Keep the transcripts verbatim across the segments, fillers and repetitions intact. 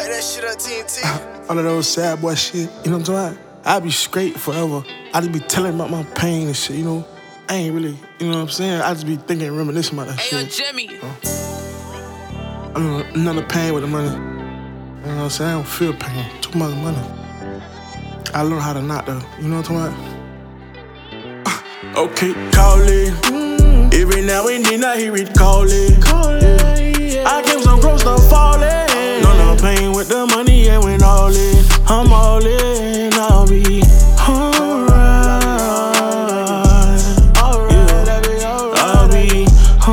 Pipe that shit up, T N T. All of those sad boy shit, you know what I'm talking about? I be straight forever. I just be telling about my pain and shit, you know? I ain't really, you know what I'm saying? I just be thinking and reminiscing about that Hey, yo, shit. Jimmy. I mean, another pain with the money. You know what I'm saying? I don't feel pain. Too much money. I learned how to not though. You know what I'm talking about? Uh, okay, call it. Mm. Every now and then I hear it call it. Call it yeah. I came some gross stuff falling. No, no pain with the money and went all in. I'm all in. I'll be alright. Alright, yeah. I'll be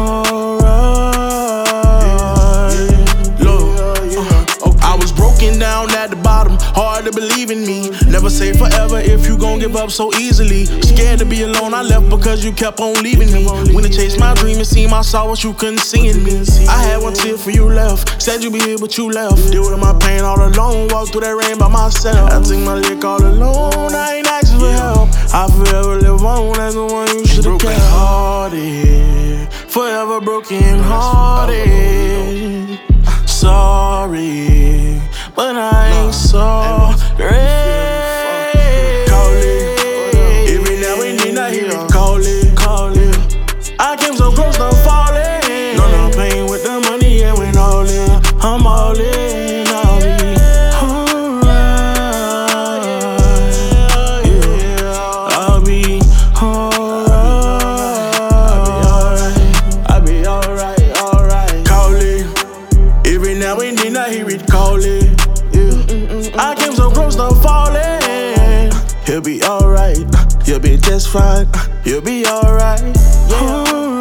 alright. Look, uh, okay. I was broken down at the bottom. Hard to believe in me. Never say forever if you gon' give up so easily. Scared to be alone, I left because you kept on leaving me. When I chased my dream, it seemed I saw what you couldn't see in me. I had one tear for you left. Said you be here, but you left. Deal with my pain all alone. Walk through that rain by myself. I took my lick all alone. I ain't asking for help. I forever live on as the one you should've kept. Hearted, forever broken hearted. Sorry, but I ain't sorry. Call it. Every now and then I hear it call it. Call it. I came so close to falling. No, no pain with the money and went all in. I'm all in. I'll be alright. Yeah, I'll be alright. I'll be alright, alright. Call it. Every now and then I hear it call it. Yeah. I came so close to falling. He'll be alright. You'll be just fine. You'll be alright. Yeah.